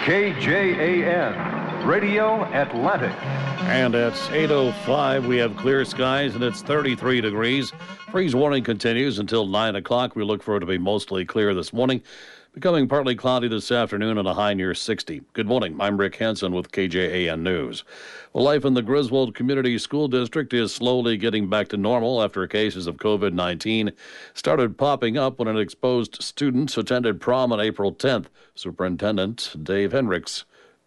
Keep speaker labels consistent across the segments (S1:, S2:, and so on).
S1: KJAN, Radio Atlantic.
S2: And it's 8:05. We have clear skies, and it's 33 degrees. Freeze warning continues until 9 o'clock. We look for it to be mostly clear this morning, becoming partly cloudy this afternoon and a high near 60. Good morning. I'm Rick Hansen with KJAN News. Well, life in the Griswold Community School District is slowly getting back to normal after cases of COVID-19 started popping up when an exposed student attended prom on April 10th. Superintendent Dave Hendricks.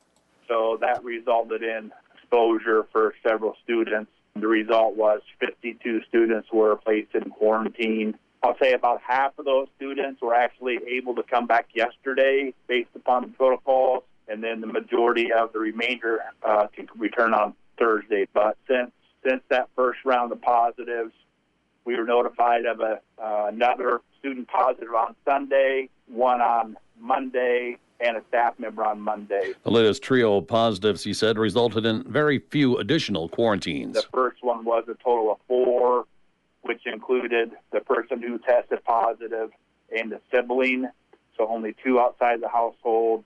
S3: So that resulted in exposure for several students. The result was 52 students were placed in quarantine. I'll say about half of those students were actually able to come back yesterday based upon the protocols, and then the majority of the remainder can return on Thursday. But since that first round of positives, we were notified of another student positive on Sunday, one on Monday, and a staff member on Monday.
S2: The latest trio of positives, he said, resulted in very few additional quarantines.
S3: The first one was a total of 4, which included the person who tested positive and the sibling, so only 2 outside the household.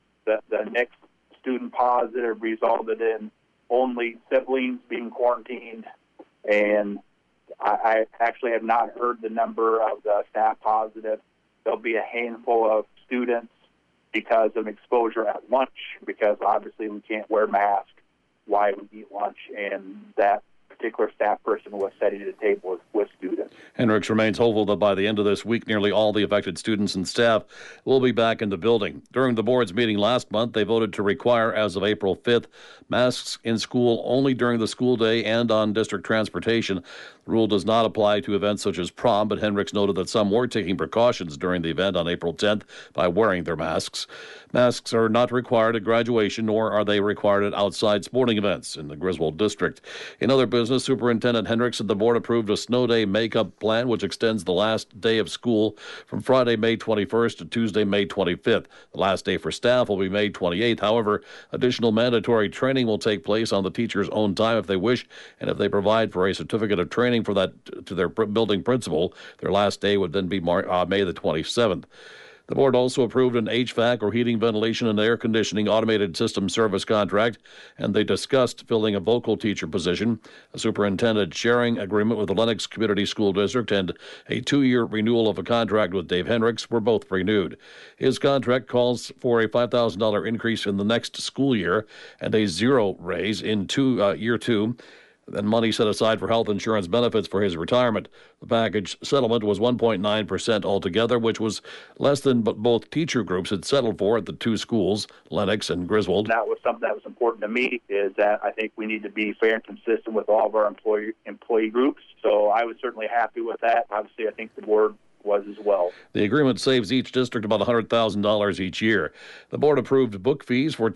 S3: The next student positive resulted in only siblings being quarantined, and I actually have not heard the number of the staff positive. There'll be a handful of students because of exposure at lunch, because obviously we can't wear masks while we eat lunch, and that particular staff person was sitting at a table with students.
S2: Hendricks remains hopeful that by the end of this week, nearly all the affected students and staff will be back in the building. During the board's meeting last month, they voted to require, as of April 5th, masks in school only during the school day and on district transportation. The rule does not apply to events such as prom, but Hendricks noted that some were taking precautions during the event on April 10th by wearing their masks. Masks are not required at graduation, nor are they required at outside sporting events in the Griswold district. In other business, Superintendent Hendricks said the board approved a snow day makeup plan, which extends the last day of school from Friday, May 21st to Tuesday, May 25th. The last day for staff will be May 28th. However, additional mandatory training will take place on the teacher's own time if they wish, and if they provide for a certificate of training for that to their building principal, their last day would then be May the 27th. The board also approved an HVAC, or heating, ventilation, and air conditioning automated system service contract, and they discussed filling a vocal teacher position, a superintendent sharing agreement with the Lennox Community School District, and a 2-year renewal of a contract with Dave Hendricks were both renewed. His contract calls for a $5,000 increase in the next school year and a 0 raise in year 2. Then money set aside for health insurance benefits for his retirement. The package settlement was 1.9% altogether, which was less than both teacher groups had settled for at the 2 schools, Lennox and Griswold.
S3: That was something that was important to me, is that I think we need to be fair and consistent with all of our employee groups. So I was certainly happy with that. Obviously, I think the board was as well.
S2: The agreement saves each district about $100,000 each year. The board approved book fees for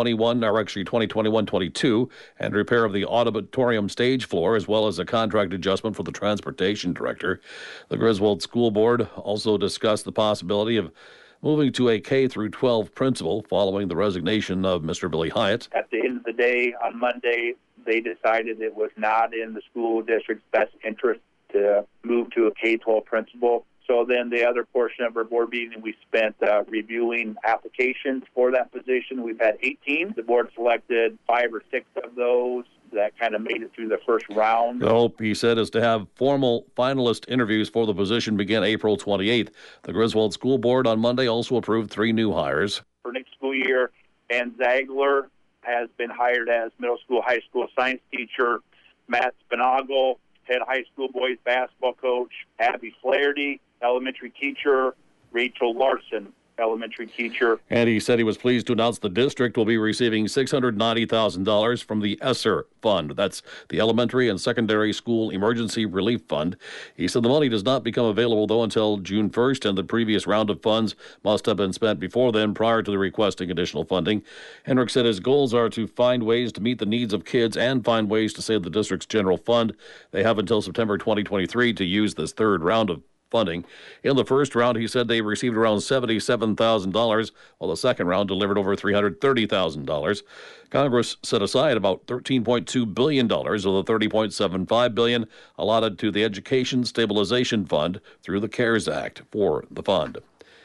S2: 2021-22, and repair of the auditorium stage floor, as well as a contract adjustment for the transportation director. The Griswold School Board also discussed the possibility of moving to a K-12 principal following the resignation of Mr. Billy Hyatt.
S3: At the end of the day, on Monday, they decided it was not in the school district's best interest to move to a K-12 principal. So then the other portion of our board meeting, we spent reviewing applications for that position. We've had 18. The board selected 5 or 6 of those that kind of made it through the first round.
S2: The hope, he said, is to have formal finalist interviews for the position begin April 28th. The Griswold School Board on Monday also approved 3 new hires.
S3: For next school year, Ann Zagler has been hired as middle school, high school science teacher. Matt Spinagle, head high school boys basketball coach. Abby Flaherty, elementary teacher. Rachel Larson, elementary teacher.
S2: And he said he was pleased to announce the district will be receiving $690,000 from the ESSER Fund. That's the Elementary and Secondary School Emergency Relief Fund. He said the money does not become available, though, until June 1st, and the previous round of funds must have been spent before then, prior to the requesting additional funding. Hendricks said his goals are to find ways to meet the needs of kids and find ways to save the district's general fund. They have until September 2023 to use this third round of funding. In the first round, he said they received around $77,000, while the second round delivered over $330,000. Congress set aside about $13.2 billion of the $30.75 billion allotted to the Education Stabilization Fund through the CARES Act for the fund.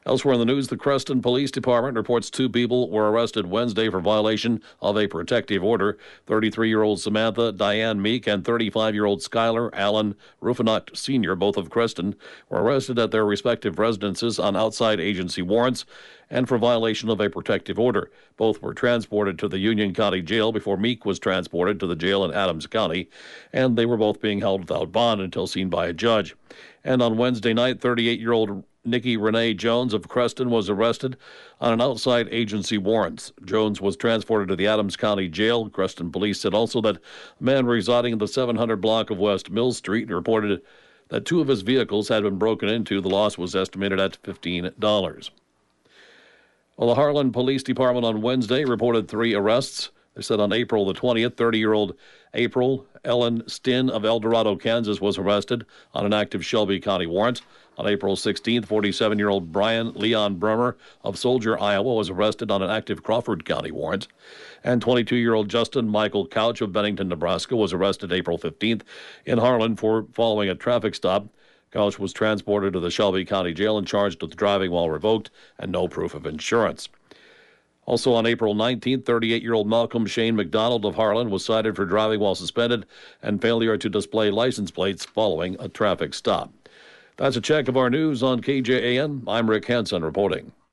S2: Elsewhere in the news, the Creston Police Department reports 2 people were arrested Wednesday for violation of a protective order. 33-year-old Samantha Diane Meek and 35-year-old Skylar Allen Rufinot Sr., both of Creston, were arrested at their respective residences on outside agency warrants and for violation of a protective order. Both were transported to the Union County Jail before Meek was transported to the jail in Adams County, and they were both being held without bond until seen by a judge. And on Wednesday night, 38-year-old Nikki Renee Jones of Creston was arrested on an outside agency warrant. Jones was transported to the Adams County Jail. Creston police said also that a man residing in the 700 block of West Mill Street reported that 2 of his vehicles had been broken into. The loss was estimated at $15. Well, the Harlan Police Department on Wednesday reported 3 arrests. They said on April the 20th, 30-year-old April Ellen Stinn of El Dorado, Kansas, was arrested on an active Shelby County warrant. On April 16th, 47-year-old Brian Leon Bremer of Soldier, Iowa, was arrested on an active Crawford County warrant. And 22-year-old Justin Michael Couch of Bennington, Nebraska, was arrested April 15th in Harlan for following a traffic stop. Couch was transported to the Shelby County Jail and charged with driving while revoked and no proof of insurance. Also on April 19th, 38-year-old Malcolm Shane McDonald of Harlan was cited for driving while suspended and failure to display license plates following a traffic stop. That's a check of our news on KJAN. I'm Rick Hansen reporting.